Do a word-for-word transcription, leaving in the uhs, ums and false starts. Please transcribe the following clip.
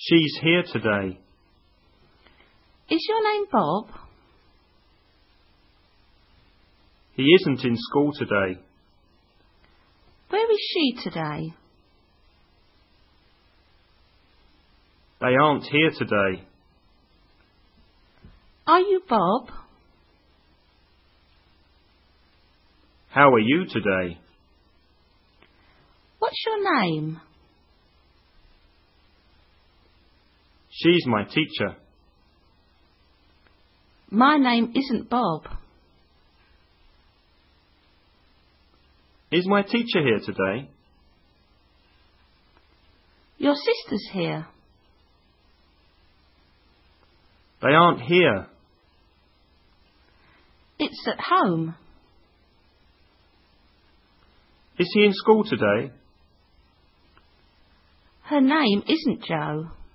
She's here today. Is your name Bob? He isn't in school today. Where is she today? They aren't here today. Are you Bob? How are you today? What's your name? She's my teacher. My name isn't Bob. Is my teacher here today? Your sister's here. They aren't here. It's at home. Is he in school today? Her name isn't Jo.